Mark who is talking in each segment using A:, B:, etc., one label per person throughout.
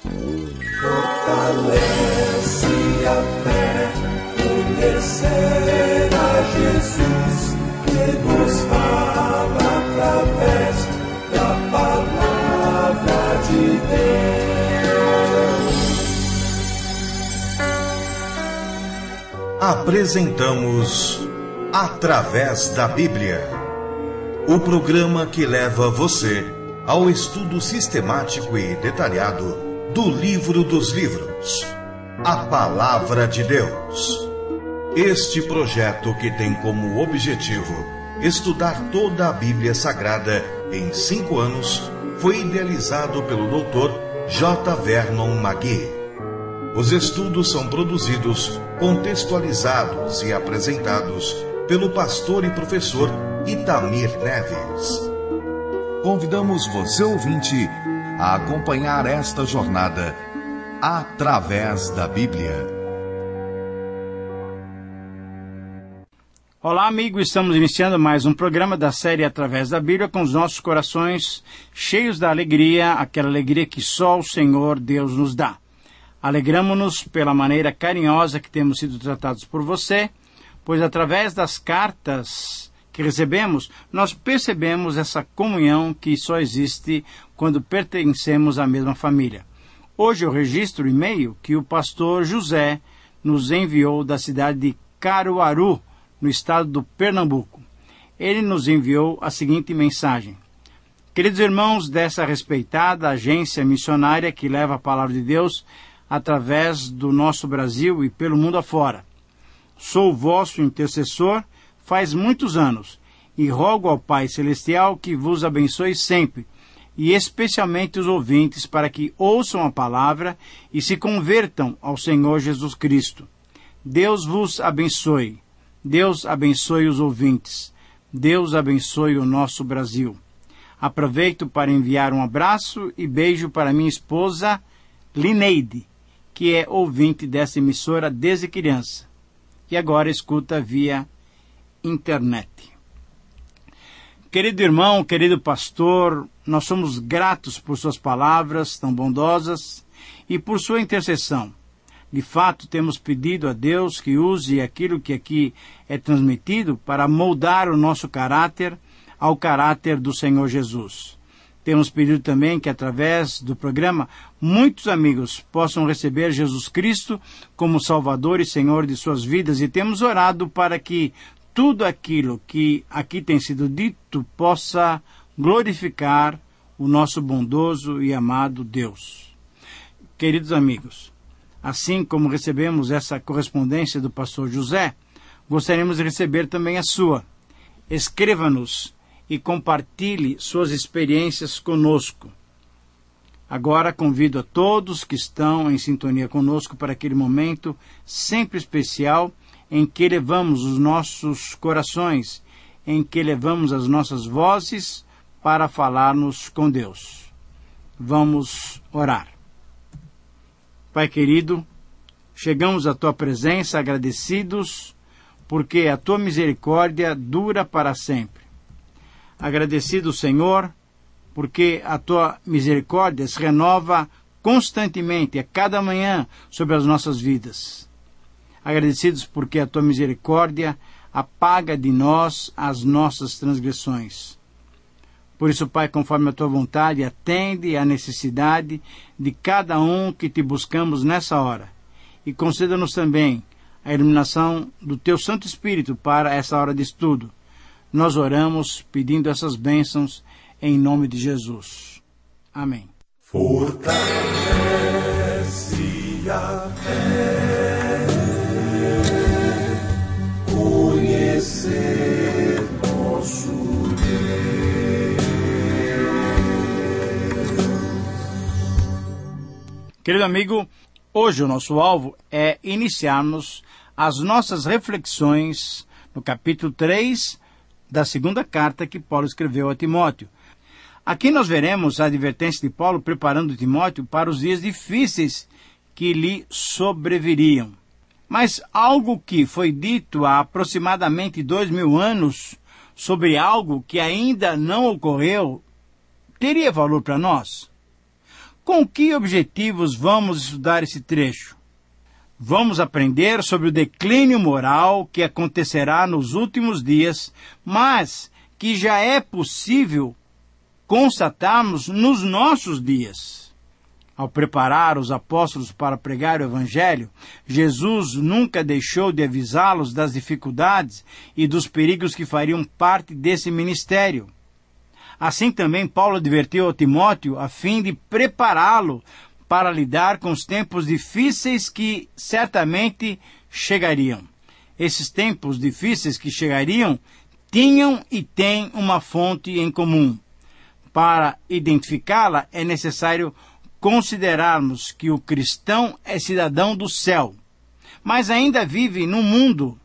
A: Fortalece a fé, conhecer a Jesus, que nos fala através da palavra de Deus.
B: Apresentamos Através da Bíblia, o programa que leva você ao estudo sistemático e detalhado do livro dos livros, a Palavra de Deus. Este projeto, que tem como objetivo estudar toda a Bíblia Sagrada em 5 anos, foi idealizado pelo Dr. J. Vernon McGee. Os estudos são produzidos, contextualizados e apresentados pelo pastor e professor Itamir Neves. Convidamos você, ouvinte, a acompanhar esta jornada através da Bíblia.
C: Olá, amigo, estamos iniciando mais um programa da série Através da Bíblia, com os nossos corações cheios da alegria, aquela alegria que só o Senhor Deus nos dá. Alegramo-nos pela maneira carinhosa que temos sido tratados por você, pois através das cartas que recebemos, nós percebemos essa comunhão que só existe quando pertencemos à mesma família. Hoje eu registro o e-mail que o pastor José nos enviou da cidade de Caruaru, no estado do Pernambuco. Ele nos enviou a seguinte mensagem: queridos irmãos dessa respeitada agência missionária que leva a palavra de Deus através do nosso Brasil e pelo mundo afora, sou vosso intercessor faz muitos anos e rogo ao Pai Celestial que vos abençoe sempre, e especialmente os ouvintes, para que ouçam a palavra e se convertam ao Senhor Jesus Cristo. Deus vos abençoe. Deus abençoe os ouvintes. Deus abençoe o nosso Brasil. Aproveito para enviar um abraço e beijo para minha esposa Lineide, que é ouvinte dessa emissora desde criança e agora escuta via internet. Querido irmão, querido pastor, nós somos gratos por suas palavras tão bondosas e por sua intercessão. De fato, temos pedido a Deus que use aquilo que aqui é transmitido para moldar o nosso caráter ao caráter do Senhor Jesus. Temos pedido também que, através do programa, muitos amigos possam receber Jesus Cristo como Salvador e Senhor de suas vidas, e temos orado para que tudo aquilo que aqui tem sido dito possa glorificar o nosso bondoso e amado Deus. Queridos amigos, assim como recebemos essa correspondência do pastor José, gostaríamos de receber também a sua. Escreva-nos e compartilhe suas experiências conosco. Agora convido a todos que estão em sintonia conosco para aquele momento sempre especial em que elevamos os nossos corações, em que elevamos as nossas vozes para falarmos com Deus. Vamos orar. Pai querido, chegamos à Tua presença agradecidos, porque a Tua misericórdia dura para sempre. Agradecido, Senhor, porque a Tua misericórdia se renova constantemente, a cada manhã, sobre as nossas vidas. Agradecidos porque a Tua misericórdia apaga de nós as nossas transgressões. Por isso, Pai, conforme a Tua vontade, atende à necessidade de cada um que Te buscamos nessa hora. E conceda-nos também a iluminação do Teu Santo Espírito para essa hora de estudo. Nós oramos pedindo essas bênçãos em nome de Jesus. Amém.
A: Fortalece a fé, conhecer nosso Deus.
C: Querido amigo, hoje o nosso alvo é iniciarmos as nossas reflexões no capítulo 3 da segunda carta que Paulo escreveu a Timóteo. Aqui nós veremos a advertência de Paulo preparando Timóteo para os dias difíceis que lhe sobreviriam. Mas algo que foi dito há aproximadamente 2000 anos sobre algo que ainda não ocorreu, teria valor para nós? Com que objetivos vamos estudar esse trecho? Vamos aprender sobre o declínio moral que acontecerá nos últimos dias, mas que já é possível constatarmos nos nossos dias. Ao preparar os apóstolos para pregar o Evangelho, Jesus nunca deixou de avisá-los das dificuldades e dos perigos que fariam parte desse ministério. Assim também Paulo advertiu a Timóteo a fim de prepará-lo para lidar com os tempos difíceis que certamente chegariam. Esses tempos difíceis que chegariam tinham e têm uma fonte em comum. Para identificá-la é necessário considerarmos que o cristão é cidadão do céu, mas ainda vive num mundo,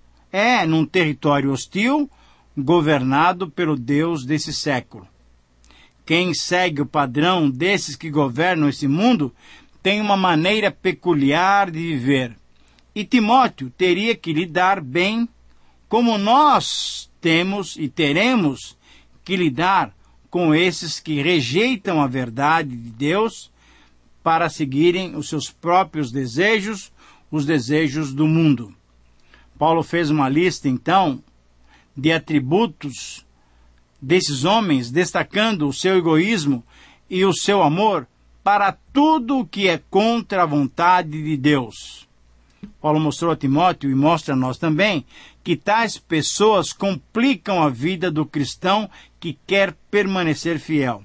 C: num território hostil, governado pelo Deus desse século. Quem segue o padrão desses que governam esse mundo tem uma maneira peculiar de viver. E Timóteo teria que lidar bem como nós temos e teremos que lidar com esses que rejeitam a verdade de Deus para seguirem os seus próprios desejos, os desejos do mundo. Paulo fez uma lista, então, de atributos desses homens, destacando o seu egoísmo e o seu amor para tudo o que é contra a vontade de Deus. Paulo mostrou a Timóteo e mostra a nós também que tais pessoas complicam a vida do cristão que quer permanecer fiel.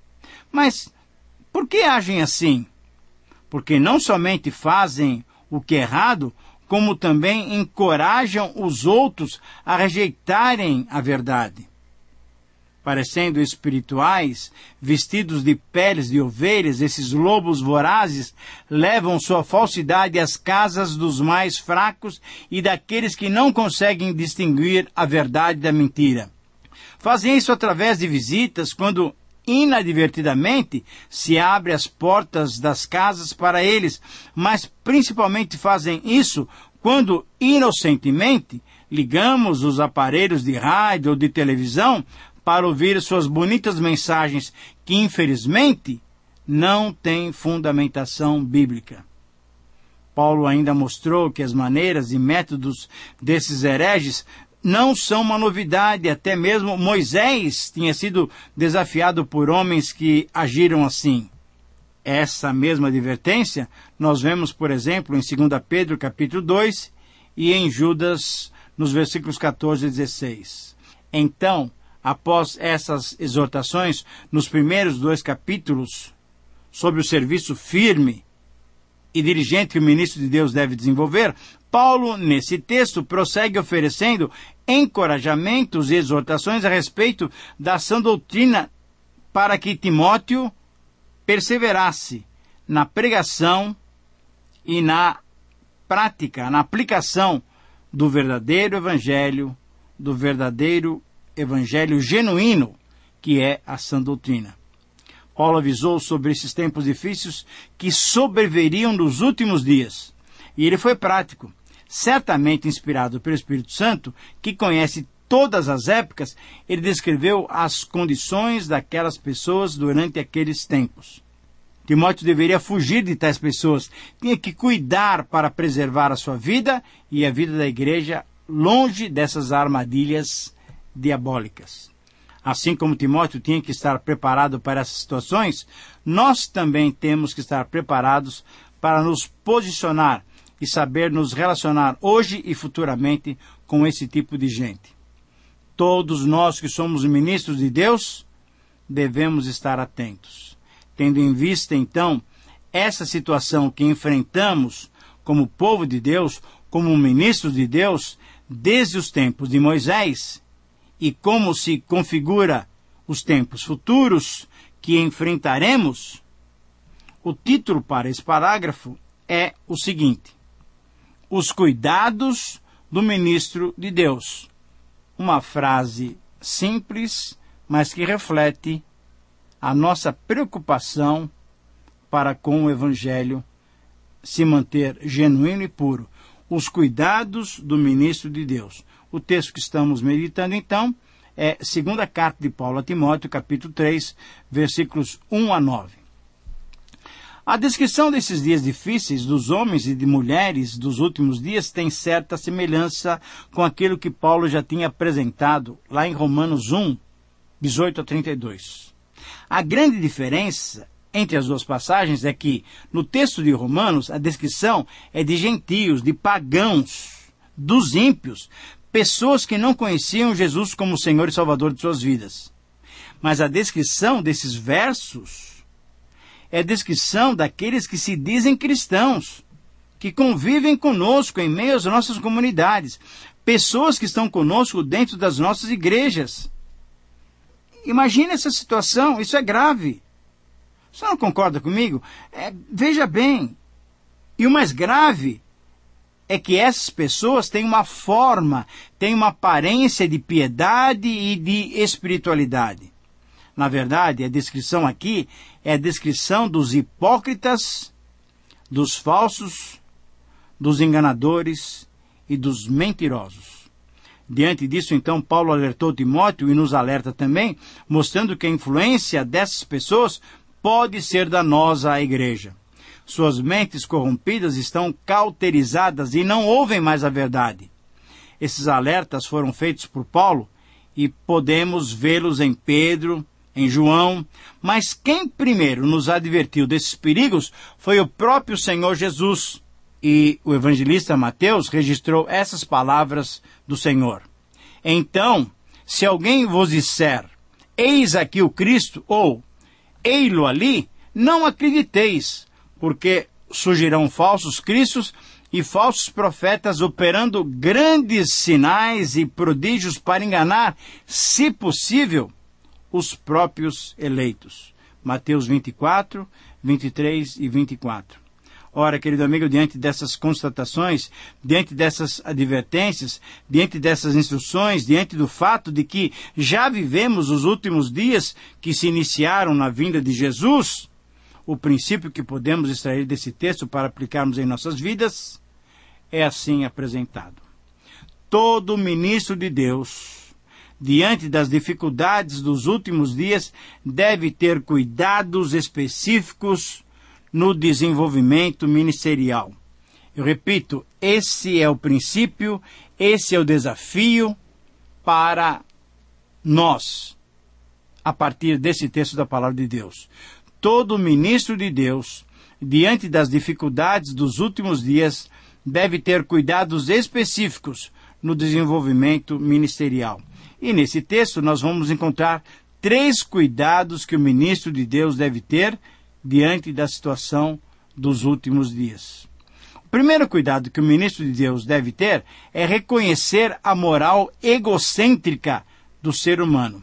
C: Mas por que agem assim? Porque não somente fazem o que é errado, como também encorajam os outros a rejeitarem a verdade. Parecendo espirituais, vestidos de peles de ovelhas, esses lobos vorazes levam sua falsidade às casas dos mais fracos e daqueles que não conseguem distinguir a verdade da mentira. Fazem isso através de visitas, quando inadvertidamente se abrem as portas das casas para eles, mas principalmente fazem isso quando inocentemente ligamos os aparelhos de rádio ou de televisão para ouvir suas bonitas mensagens que, infelizmente, não têm fundamentação bíblica. Paulo ainda mostrou que as maneiras e métodos desses hereges não são uma novidade. Até mesmo Moisés tinha sido desafiado por homens que agiram assim. Essa mesma advertência nós vemos, por exemplo, em 2 Pedro capítulo 2 e em Judas, nos versículos 14 e 16. Então, após essas exortações, nos primeiros 2 capítulos, sobre o serviço firme e diligente que o ministro de Deus deve desenvolver, Paulo, nesse texto, prossegue oferecendo encorajamentos e exortações a respeito da sã doutrina para que Timóteo perseverasse na pregação e na prática, na aplicação do verdadeiro evangelho genuíno, que é a sã doutrina. Paulo avisou sobre esses tempos difíceis que sobreviriam nos últimos dias. E ele foi prático, certamente inspirado pelo Espírito Santo, que conhece todas as épocas. Ele descreveu as condições daquelas pessoas durante aqueles tempos. Timóteo deveria fugir de tais pessoas, tinha que cuidar para preservar a sua vida e a vida da igreja longe dessas armadilhas diabólicas. Assim como Timóteo tinha que estar preparado para essas situações, nós também temos que estar preparados para nos posicionar e saber nos relacionar hoje e futuramente com esse tipo de gente. Todos nós que somos ministros de Deus devemos estar atentos. Tendo em vista, então, essa situação que enfrentamos como povo de Deus, como ministros de Deus, desde os tempos de Moisés, e como se configura os tempos futuros que enfrentaremos, o título para esse parágrafo é o seguinte: Os cuidados do ministro de Deus. Uma frase simples, mas que reflete a nossa preocupação para com o Evangelho se manter genuíno e puro. Os cuidados do ministro de Deus. O texto que estamos meditando, então, é 2ª carta de Paulo a Timóteo, capítulo 3, versículos 1 a 9. A descrição desses dias difíceis dos homens e de mulheres dos últimos dias tem certa semelhança com aquilo que Paulo já tinha apresentado lá em Romanos 1, 18 a 32. A grande diferença entre as duas passagens é que, no texto de Romanos, a descrição é de gentios, de pagãos, dos ímpios, pessoas que não conheciam Jesus como Senhor e Salvador de suas vidas. Mas a descrição desses versos é a descrição daqueles que se dizem cristãos, que convivem conosco em meio às nossas comunidades, pessoas que estão conosco dentro das nossas igrejas. Imagine essa situação, isso é grave. Você não concorda comigo? Veja bem, e o mais grave é que essas pessoas têm uma forma, têm uma aparência de piedade e de espiritualidade. Na verdade, a descrição aqui é a descrição dos hipócritas, dos falsos, dos enganadores e dos mentirosos. Diante disso, então, Paulo alertou Timóteo e nos alerta também, mostrando que a influência dessas pessoas pode ser danosa à igreja. Suas mentes corrompidas estão cauterizadas e não ouvem mais a verdade. Esses alertas foram feitos por Paulo e podemos vê-los em Pedro, em João, mas quem primeiro nos advertiu desses perigos foi o próprio Senhor Jesus. E o evangelista Mateus registrou essas palavras do Senhor. Então, se alguém vos disser, eis aqui o Cristo, ou ei-lo ali, não acrediteis, porque surgirão falsos cristos e falsos profetas operando grandes sinais e prodígios para enganar, se possível, os próprios eleitos. Mateus 24, 23 e 24. Ora, querido amigo, diante dessas constatações, diante dessas advertências, diante dessas instruções, diante do fato de que já vivemos os últimos dias que se iniciaram na vinda de Jesus, o princípio que podemos extrair desse texto para aplicarmos em nossas vidas é assim apresentado. Todo ministro de Deus, diante das dificuldades dos últimos dias, deve ter cuidados específicos no desenvolvimento ministerial. Eu repito, esse é o princípio, esse é o desafio para nós, a partir desse texto da Palavra de Deus. Todo ministro de Deus, diante das dificuldades dos últimos dias, deve ter cuidados específicos no desenvolvimento ministerial. E nesse texto nós vamos encontrar 3 cuidados que o ministro de Deus deve ter diante da situação dos últimos dias. O primeiro cuidado que o ministro de Deus deve ter é reconhecer a moral egocêntrica do ser humano.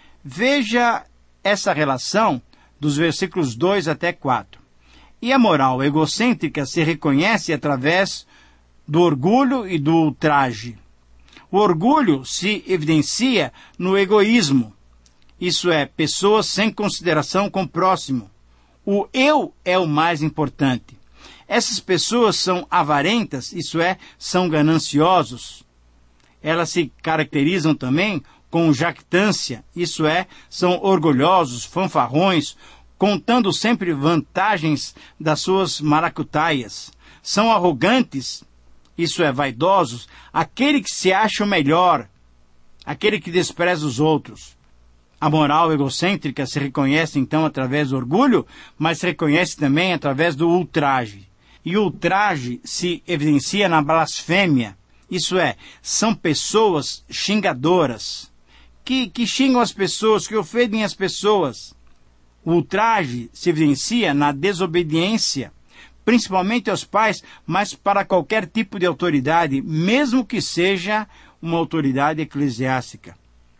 C: Veja essa relação dos versículos 2 até 4. E a moral egocêntrica se reconhece através do orgulho e do ultraje. O orgulho se evidencia no egoísmo, isso é, pessoas sem consideração com o próximo. O eu é o mais importante. Essas pessoas são avarentas, isso é, são gananciosos. Elas se caracterizam também com jactância, isso é, são orgulhosos, fanfarrões, contando sempre vantagens das suas maracutaias. São arrogantes, isso é, vaidosos, aquele que se acha o melhor, aquele que despreza os outros. A moral egocêntrica se reconhece então através do orgulho, mas se reconhece também através do ultraje. E o ultraje se evidencia na blasfêmia, isso é, são pessoas xingadoras, que xingam as pessoas, que ofendem as pessoas. O ultraje se evidencia na desobediência, principalmente aos pais, mas para qualquer tipo de autoridade, mesmo que seja uma autoridade eclesiástica.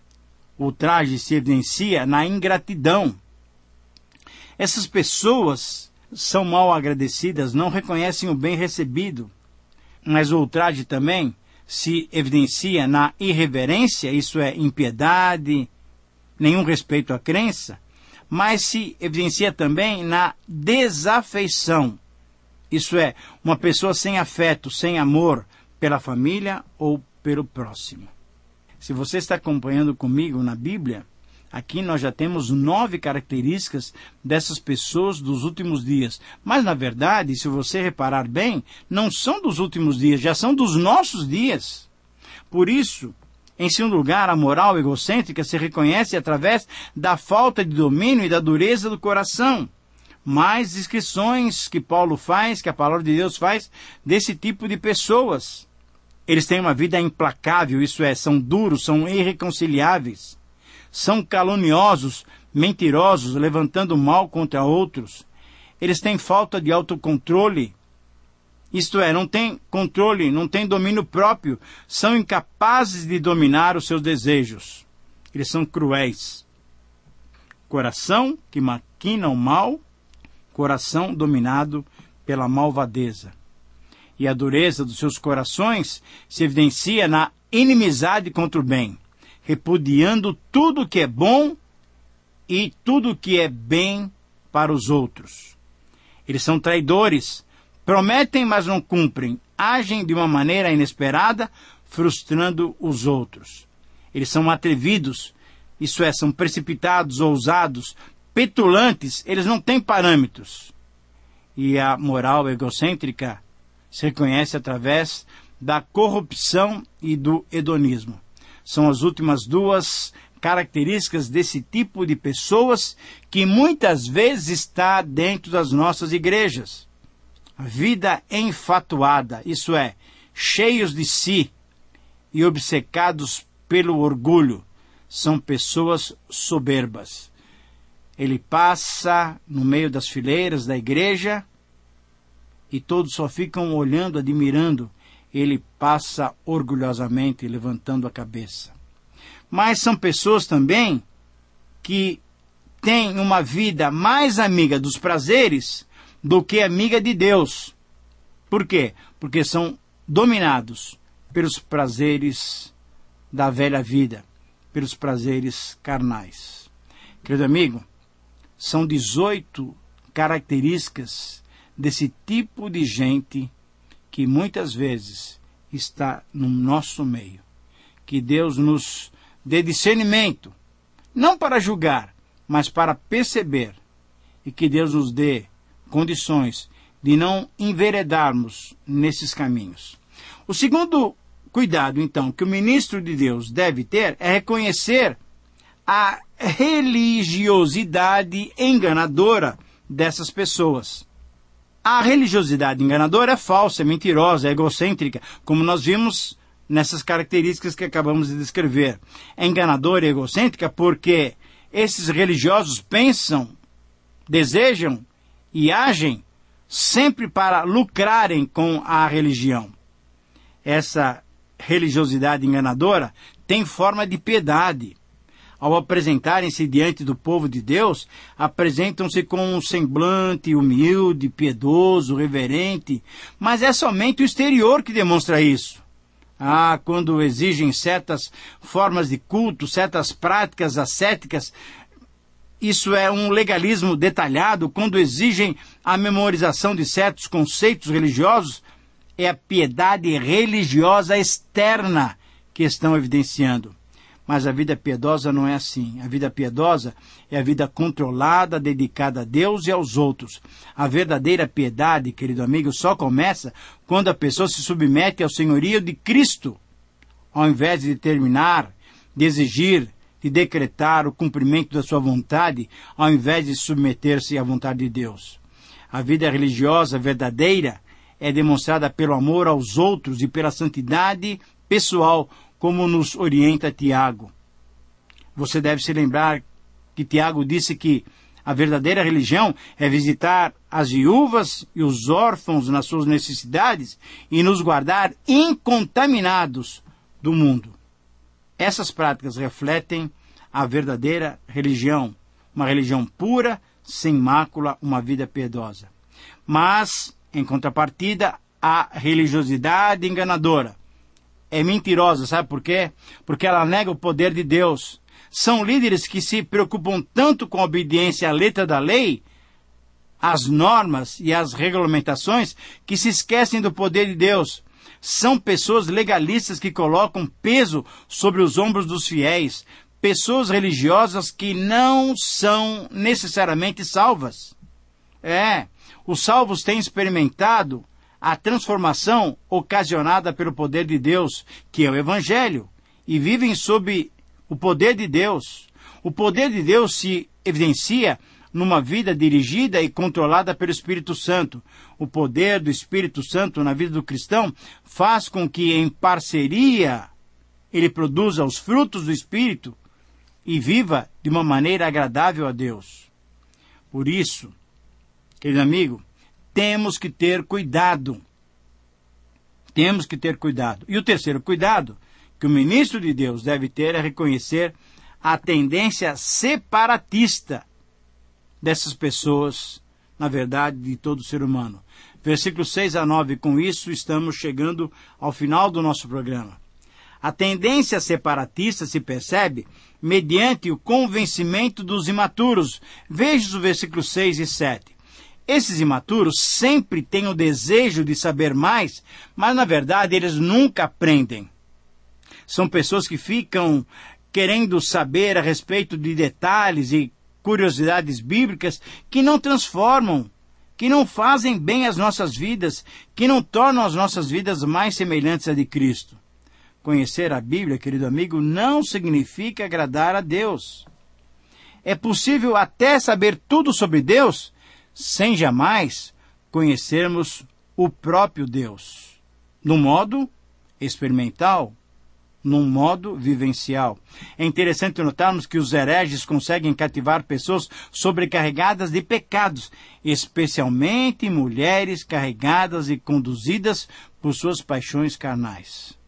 C: O ultraje se evidencia na ingratidão. Essas pessoas são mal agradecidas, não reconhecem o bem recebido. Mas o ultraje também se evidencia na irreverência, isso é, impiedade, nenhum respeito à crença, mas se evidencia também na desafeição. Isso é, uma pessoa sem afeto, sem amor pela família ou pelo próximo. Se você está acompanhando comigo na Bíblia, Aqui nós já temos 9 características dessas pessoas dos últimos dias. Mas, na verdade, se você reparar bem, não são dos últimos dias, já são dos nossos dias. Por isso, em segundo lugar, a moral egocêntrica se reconhece através da falta de domínio e da dureza do coração. Mais descrições que Paulo faz, que a palavra de Deus faz, desse tipo de pessoas. Eles têm uma vida implacável, isso é, são duros, são irreconciliáveis. São caluniosos, mentirosos, levantando mal contra outros. Eles têm falta de autocontrole. Isto é, não têm controle, não têm domínio próprio. São incapazes de dominar os seus desejos. Eles são cruéis. Coração que maquina o mal, coração dominado pela malvadeza. E a dureza dos seus corações se evidencia na inimizade contra o bem, repudiando tudo que é bom e tudo que é bem para os outros. Eles são traidores, prometem, mas não cumprem, agem de uma maneira inesperada, frustrando os outros. Eles são atrevidos, isso é, são precipitados, ousados, petulantes, eles não têm parâmetros. E a moral egocêntrica se reconhece através da corrupção e do hedonismo. São as últimas 2 características desse tipo de pessoas que muitas vezes está dentro das nossas igrejas. A vida enfatuada, isso é, cheios de si e obcecados pelo orgulho, são pessoas soberbas. Ele passa no meio das fileiras da igreja e todos só ficam olhando, admirando. Ele passa orgulhosamente, levantando a cabeça. Mas são pessoas também que têm uma vida mais amiga dos prazeres do que amiga de Deus. Por quê? Porque são dominados pelos prazeres da velha vida, pelos prazeres carnais. Querido amigo, são 18 características desse tipo de gente que muitas vezes está no nosso meio. Que Deus nos dê discernimento, não para julgar, mas para perceber. E que Deus nos dê condições de não enveredarmos nesses caminhos. O segundo cuidado, então, que o ministro de Deus deve ter é reconhecer a religiosidade enganadora dessas pessoas. A religiosidade enganadora é falsa, é mentirosa, é egocêntrica, como nós vimos nessas características que acabamos de descrever. É enganadora e egocêntrica porque esses religiosos pensam, desejam e agem sempre para lucrarem com a religião. Essa religiosidade enganadora tem forma de piedade. Ao apresentarem-se diante do povo de Deus, apresentam-se com um semblante humilde, piedoso, reverente, mas é somente o exterior que demonstra isso. Quando exigem certas formas de culto, certas práticas ascéticas, isso é um legalismo detalhado. Quando exigem a memorização de certos conceitos religiosos, é a piedade religiosa externa que estão evidenciando. Mas a vida piedosa não é assim. A vida piedosa é a vida controlada, dedicada a Deus e aos outros. A verdadeira piedade, querido amigo, só começa quando a pessoa se submete ao senhorio de Cristo, ao invés de determinar, de exigir, de decretar o cumprimento da sua vontade, ao invés de submeter-se à vontade de Deus. A vida religiosa verdadeira é demonstrada pelo amor aos outros e pela santidade pessoal, como nos orienta Tiago. Você deve se lembrar que Tiago disse que a verdadeira religião é visitar as viúvas e os órfãos nas suas necessidades e nos guardar incontaminados do mundo. Essas práticas refletem a verdadeira religião, uma religião pura, sem mácula, uma vida piedosa. Mas, em contrapartida, a religiosidade enganadora é mentirosa, sabe por quê? Porque ela nega o poder de Deus. São líderes que se preocupam tanto com a obediência à letra da lei, às normas e às regulamentações, que se esquecem do poder de Deus. São pessoas legalistas que colocam peso sobre os ombros dos fiéis, pessoas religiosas que não são necessariamente salvas. Os salvos têm experimentado a transformação ocasionada pelo poder de Deus, que é o Evangelho, e vivem sob o poder de Deus. O poder de Deus se evidencia numa vida dirigida e controlada pelo Espírito Santo. O poder do Espírito Santo na vida do cristão faz com que, em parceria, ele produza os frutos do Espírito e viva de uma maneira agradável a Deus. Por isso, querido amigo, temos que ter cuidado. Temos que ter cuidado. E o terceiro cuidado que o ministro de Deus deve ter é reconhecer a tendência separatista dessas pessoas, na verdade, de todo ser humano. Versículos 6 a 9, com isso estamos chegando ao final do nosso programa. A tendência separatista se percebe mediante o convencimento dos imaturos. Veja os versículos 6 e 7. Esses imaturos sempre têm o desejo de saber mais, mas na verdade eles nunca aprendem. São pessoas que ficam querendo saber a respeito de detalhes e curiosidades bíblicas que não transformam, que não fazem bem as nossas vidas, que não tornam as nossas vidas mais semelhantes à de Cristo. Conhecer a Bíblia, querido amigo, não significa agradar a Deus. É possível até saber tudo sobre Deus, sem jamais conhecermos o próprio Deus, num modo experimental, num modo vivencial. É interessante notarmos que os hereges conseguem cativar pessoas sobrecarregadas de pecados, especialmente mulheres carregadas e conduzidas por suas paixões carnais.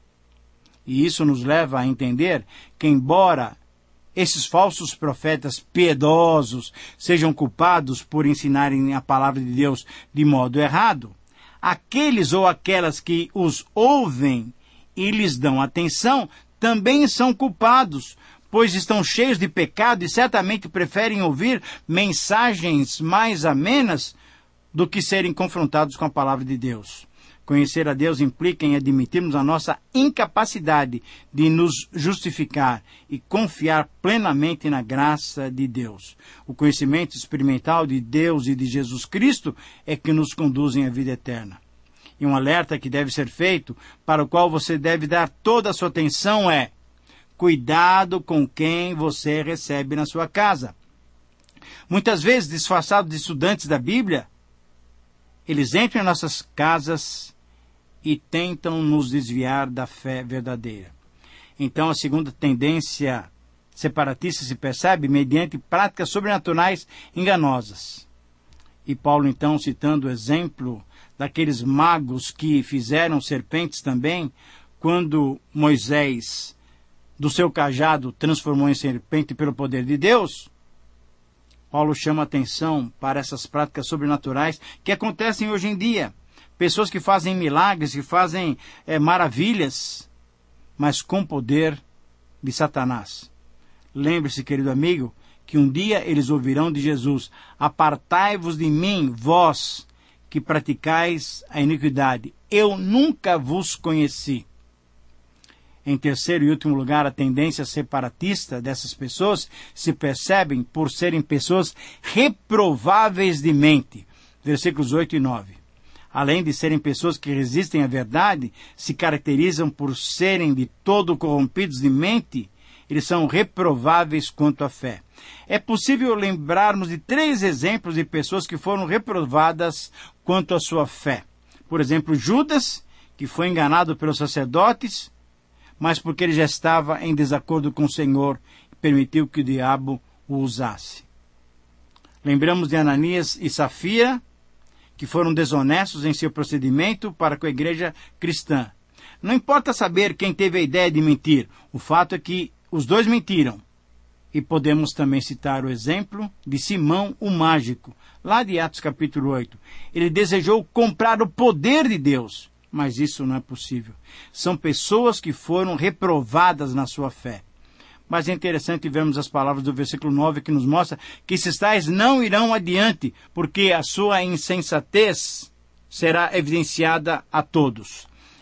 C: E isso nos leva a entender que, embora esses falsos profetas piedosos sejam culpados por ensinarem a palavra de Deus de modo errado, aqueles ou aquelas que os ouvem e lhes dão atenção também são culpados, pois estão cheios de pecado e certamente preferem ouvir mensagens mais amenas do que serem confrontados com a palavra de Deus. Conhecer a Deus implica em admitirmos a nossa incapacidade de nos justificar e confiar plenamente na graça de Deus. O conhecimento experimental de Deus e de Jesus Cristo é que nos conduzem à vida eterna. E um alerta que deve ser feito, para o qual você deve dar toda a sua atenção é: cuidado com quem você recebe na sua casa. Muitas vezes, disfarçados de estudantes da Bíblia, eles entram em nossas casas e tentam nos desviar da fé verdadeira. Então, a segunda tendência separatista se percebe mediante práticas sobrenaturais enganosas. E Paulo, então, citando o exemplo daqueles magos que fizeram serpentes também, quando Moisés, do seu cajado, transformou em serpente pelo poder de Deus, Paulo chama atenção para essas práticas sobrenaturais que acontecem hoje em dia. Pessoas que fazem milagres, que fazem maravilhas, mas com poder de Satanás. Lembre-se, querido amigo, que um dia eles ouvirão de Jesus: apartai-vos de mim, vós que praticais a iniquidade. Eu nunca vos conheci. Em terceiro e último lugar, a tendência separatista dessas pessoas se percebem por serem pessoas reprováveis de mente. Versículos 8 e 9. Além de serem pessoas que resistem à verdade, se caracterizam por serem de todo corrompidos de mente, eles são reprováveis quanto à fé. É possível lembrarmos de 3 exemplos de pessoas que foram reprovadas quanto à sua fé. Por exemplo, Judas, que foi enganado pelos sacerdotes, mas porque ele já estava em desacordo com o Senhor e permitiu que o diabo o usasse. Lembramos de Ananias e Safira, que foram desonestos em seu procedimento para com a igreja cristã. Não importa saber quem teve a ideia de mentir, o fato é que os dois mentiram. E podemos também citar o exemplo de Simão, o mágico, lá de Atos capítulo 8. Ele desejou comprar o poder de Deus, mas isso não é possível. São pessoas que foram reprovadas na sua fé. Mas é interessante vermos as palavras do versículo 9 que nos mostra que esses tais não irão adiante, porque a sua insensatez será evidenciada a todos.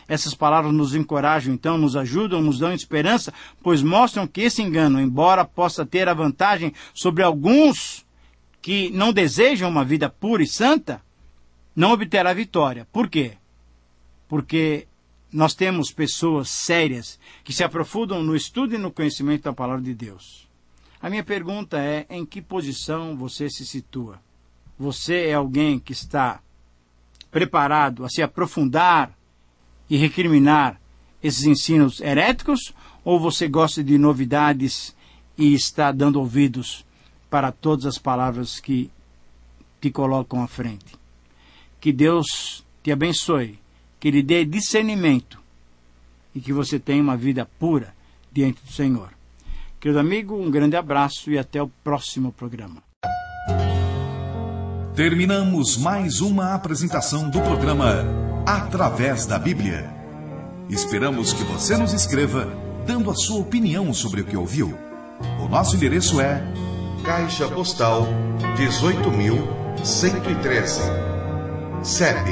C: Essas palavras nos encorajam, então, nos ajudam, nos dão esperança, pois mostram que esse engano, embora possa ter a vantagem sobre alguns que não desejam uma vida pura e santa, não obterá vitória. Por quê? Porque nós temos pessoas sérias que se aprofundam no estudo e no conhecimento da palavra de Deus. A minha pergunta é, em que posição você se situa? Você é alguém que está preparado a se aprofundar e recriminar esses ensinos heréticos, ou você gosta de novidades e está dando ouvidos para todas as palavras que te colocam à frente? Que Deus te abençoe, que lhe dê discernimento e que você tenha uma vida pura diante do Senhor. Querido amigo, um grande abraço e até o próximo programa.
B: Terminamos mais uma apresentação do programa Através da Bíblia. Esperamos que você nos escreva dando a sua opinião sobre o que ouviu. O nosso endereço é Caixa Postal 18.113, CEP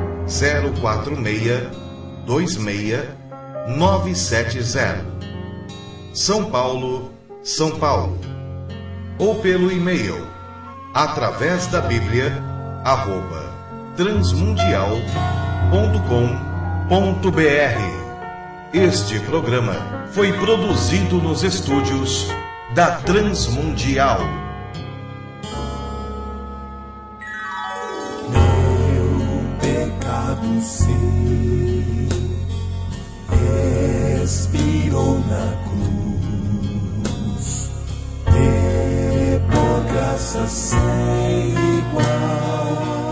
B: 04626-970, São Paulo, São Paulo. Ou pelo e-mail através da Bíblia @transmundial.com.br. Este programa foi produzido nos estúdios da Transmundial.
A: Meu pecado sim expirou na cruz, e por graça sem igual